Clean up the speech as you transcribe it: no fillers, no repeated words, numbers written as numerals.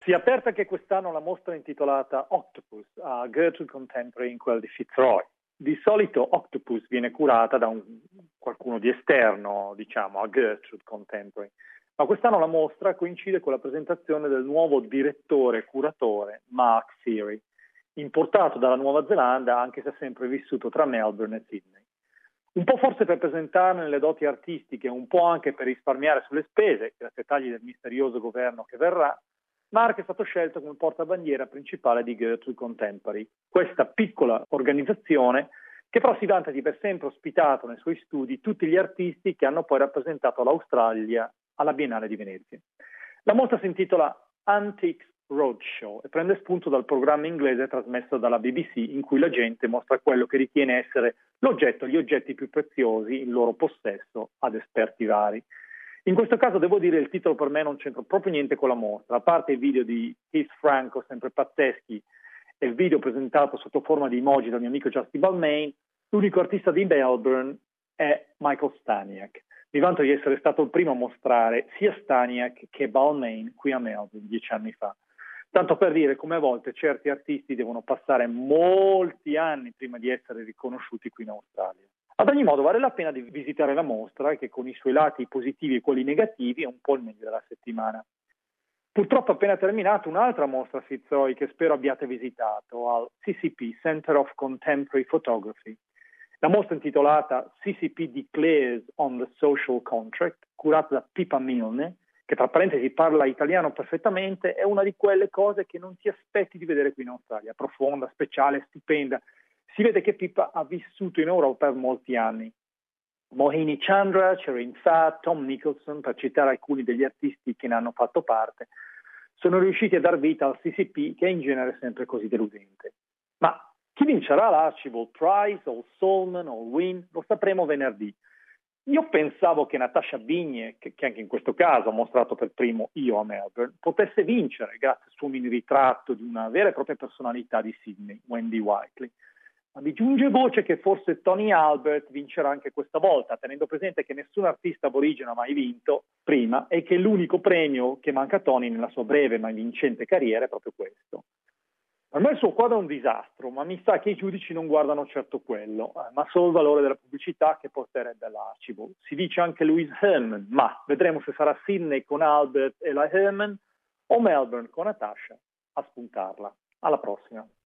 Si è aperta anche quest'anno la mostra intitolata Octopus a Gertrude Contemporary in quella di Fitzroy. Di solito Octopus viene curata da qualcuno di esterno, diciamo, a Gertrude Contemporary, ma quest'anno la mostra coincide con la presentazione del nuovo direttore curatore Mark Feary, importato dalla Nuova Zelanda anche se ha sempre vissuto tra Melbourne e Sydney. Un po' forse per presentarne le doti artistiche, un po' anche per risparmiare sulle spese, grazie ai tagli del misterioso governo che verrà, Mark è stato scelto come portabandiera principale di Gertrude Contemporary, questa piccola organizzazione che però si vanta di aver sempre ospitato nei suoi studi tutti gli artisti che hanno poi rappresentato l'Australia alla Biennale di Venezia. La mostra si intitola Antiques Roadshow e prende spunto dal programma inglese trasmesso dalla BBC in cui la gente mostra quello che ritiene essere l'oggetto, gli oggetti più preziosi in loro possesso ad esperti vari. In questo caso devo dire il titolo per me non c'entra proprio niente con la mostra, a parte il video di Keith Franco, sempre pazzeschi, e il video presentato sotto forma di emoji dal mio amico Justin Balmain, l'unico artista di Melbourne è Michael Staniak. Mi vanto di essere stato il primo a mostrare sia Staniak che Balmain qui a Melbourne 10 anni fa. Tanto per dire come a volte certi artisti devono passare molti anni prima di essere riconosciuti qui in Australia. Ad ogni modo vale la pena di visitare la mostra che con i suoi lati positivi e quelli negativi è un po' il meglio della settimana. Purtroppo è appena terminata un'altra mostra a Fitzroy che spero abbiate visitato al CCP, Center of Contemporary Photography. La mostra intitolata CCP Declares on the Social Contract, curata da Pippa Milne, che tra parentesi parla italiano perfettamente, è una di quelle cose che non ti aspetti di vedere qui in Australia, profonda, speciale, stupenda. Si vede che Pippa ha vissuto in Europa per molti anni. Mohini Chandra, Sherin Saad, Tom Nicholson, per citare alcuni degli artisti che ne hanno fatto parte, sono riusciti a dar vita al CCP, che è in genere sempre così deludente. Ma chi vincerà l'Archibald Prize o il Solman o il Win lo sapremo venerdì. Io pensavo che Natasha Bigne, che anche in questo caso ho mostrato per primo io a Melbourne, potesse vincere grazie al suo mini ritratto di una vera e propria personalità di Sydney, Wendy Whiteley. Ma mi giunge voce che forse Tony Albert vincerà anche questa volta, tenendo presente che nessun artista aborigeno ha mai vinto prima e che l'unico premio che manca a Tony nella sua breve ma vincente carriera è proprio questo. Per me il suo quadro è un disastro, ma mi sa che i giudici non guardano certo quello, ma solo il valore della pubblicità che porterebbe all'Archibald. Si dice anche Louise Herman, ma vedremo se sarà Sydney con Albert e la Herman o Melbourne con Natasha a spuntarla. Alla prossima.